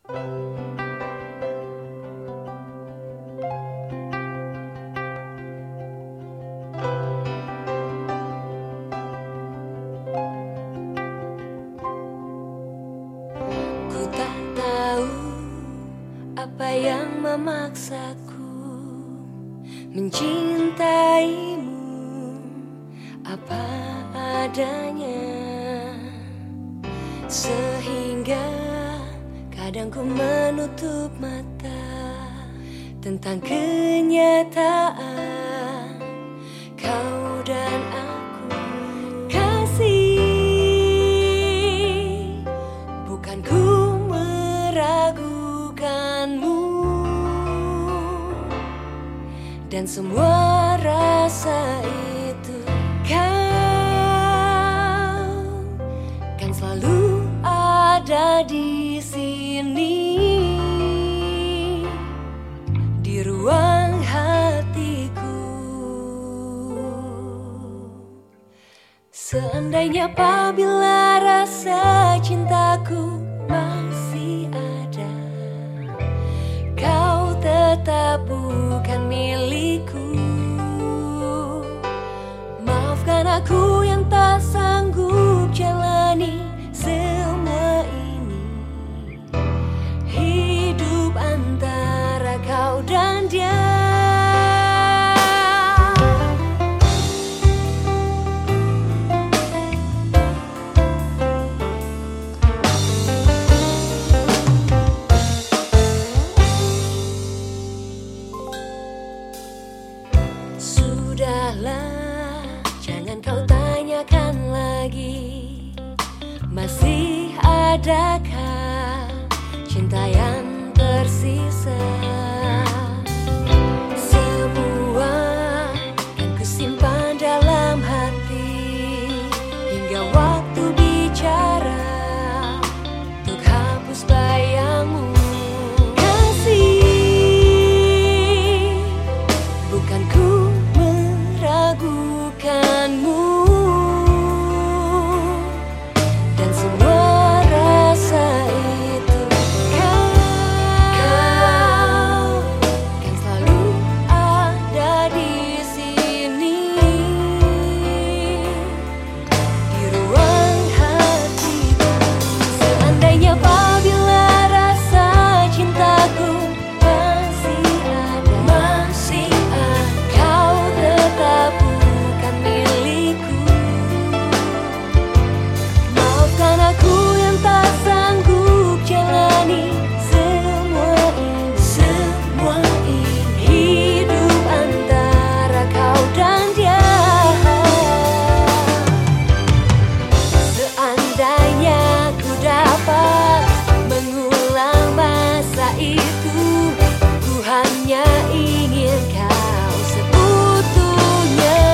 Ku tak tahu apa yang memaksaku mencintaimu apa adanya, sehingga kadang ku menutup mata tentang kenyataan kau dan aku. Kasih, bukan ku meragukanmu, dan semua rasa itu kau kan selalu ada di sini, di ruang hatiku. Seandainya apabila rasa cintaku masih ada, kau tetap bukan milikku. Maafkan aku yang tak sanggup jalani semua ini, hidup antara kau dan dia. Sudahlah, jangan kau tanyakan lagi, masih adakah cinta yang tersisa? Semua yang kusimpan dalam hati, hingga waktu bicara untuk hapus bayangmu. Kasih, bukan ku meragukanmu, dan semua rasa itu kau kan selalu ada di sini, di ruang hatiku. Seandainya apabila rasa cintaku masih ada, kau tetap bukan milikku. Maafkan aku yang tak sanggup jalani semua ini, hidup antara kau dan dia. Seandainya ku dapat mengulang masa itu, ku hanya ingin kau seutuhnya.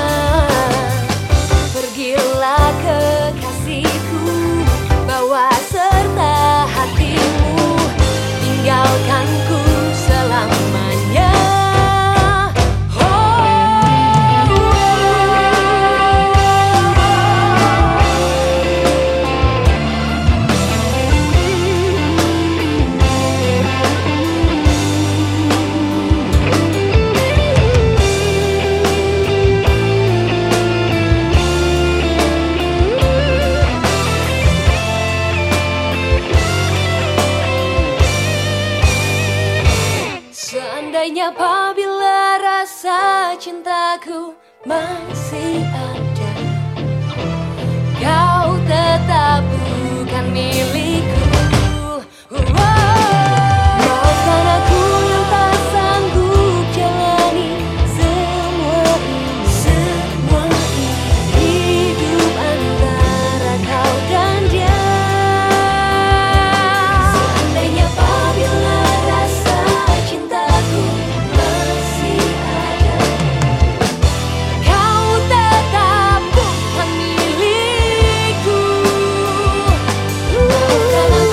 Pergilah kekasihku, bawa serta hatimu, tinggalkanku selamanya. Seandainya apabila rasa cintaku masih ada, kau tetap bukan milikku. Maafkan aku yang tak sanggup jalani semua ini, hidup antara kau dan dia. Seandainya apabila rasa cintaku masih ada, kau tetap bukan milikku. Maafkan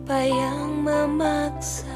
Siapa yang memaksa?